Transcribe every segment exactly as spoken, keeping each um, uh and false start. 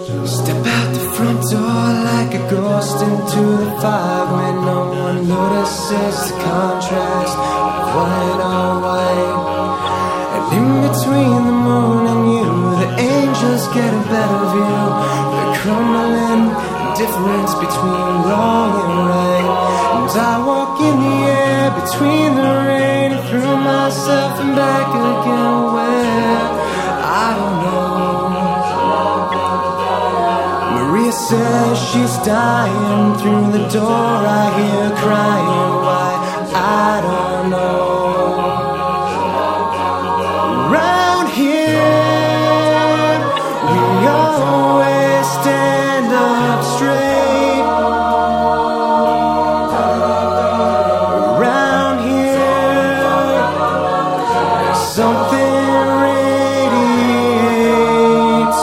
Step out the front door like a ghost into the fog when no one notices the contrast of white on white. And in between the moon and you, the angels get a better view. The crumbling difference between wrong and right. And I walk in the air between the rain and through myself and back again. Where? I don't know. Maria says she's dying. Through the door I hear crying. Why? I don't know. Round here we always stand up straight. Around here something radiates.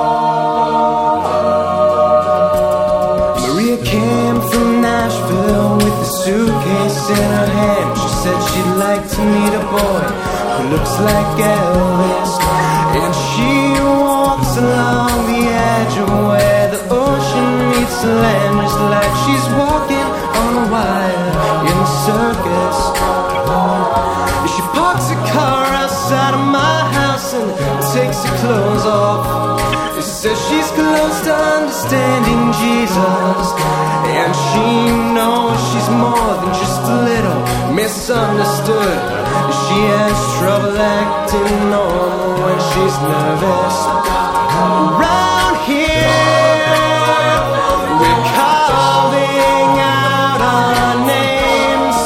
Maria came from Nashville with a suitcase in her hand. She said she'd like to meet a boy who looks like Elvis. And she walks along the edge of where the ocean meets the land, just like she's walking on a wire in a circus. She parks her car outside of my house and takes her clothes off. She says she's close to understanding Jesus, and she knows she's more than just a little misunderstood. She has trouble acting normal when she's nervous. Around here we're calling out our names.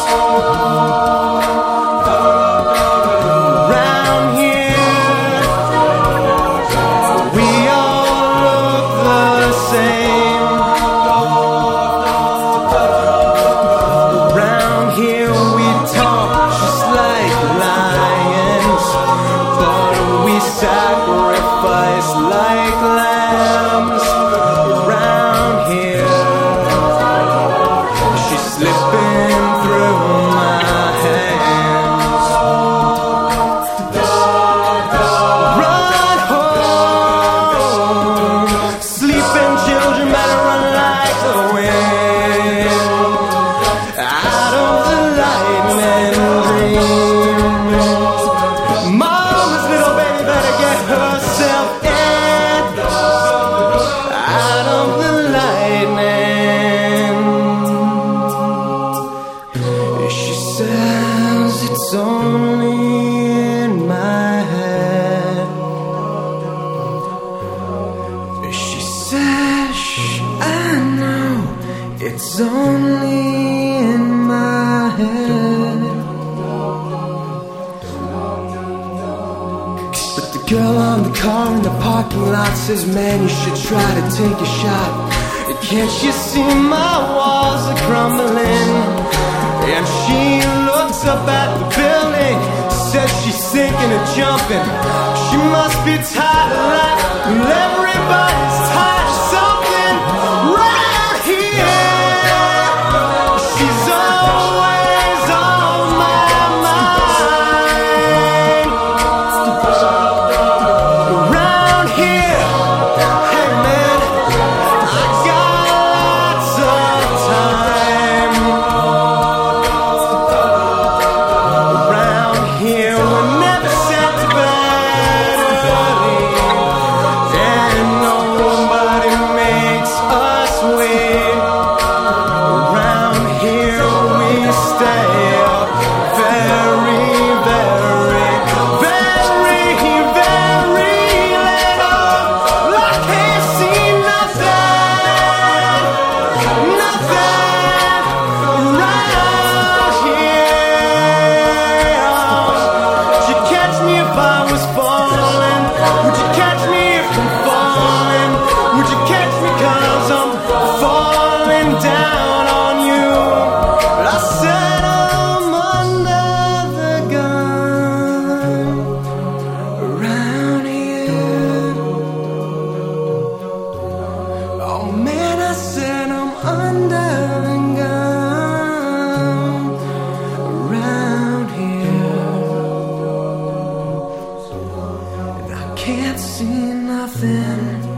Around here we all look the same. Around here we talk just like lions, but we sacrifice like lambs. Around here she's slipping through my hands. Run home, sleeping children better run like the wind. Out of the lightning dream, mama's little baby better get herself in. Out of the lightning. She says it's only in my head. She says I know it's only in my head. But the girl on the car in the parking lot says, man, you should try to take a shot. Can't you see my walls are crumbling? And she looks up at the building, says she's sinking and jumping. She must be tired of life. Everybody's tired of something right here. She's always on my mind. Around here, hey man, I got lots of time. Around here we're never sent to bed early, and nobody makes us wait. Around here we stay up very, very, very, very late. Oh, I can't see nothing, nothing around here. Would you catch me if I was falling? Would you catch me if I'm falling? Would you catch me 'cause I'm falling down on you? But I said I'm under the gun. Around here, oh man, I said I'm under the gun. Around here, and I can't see nothing.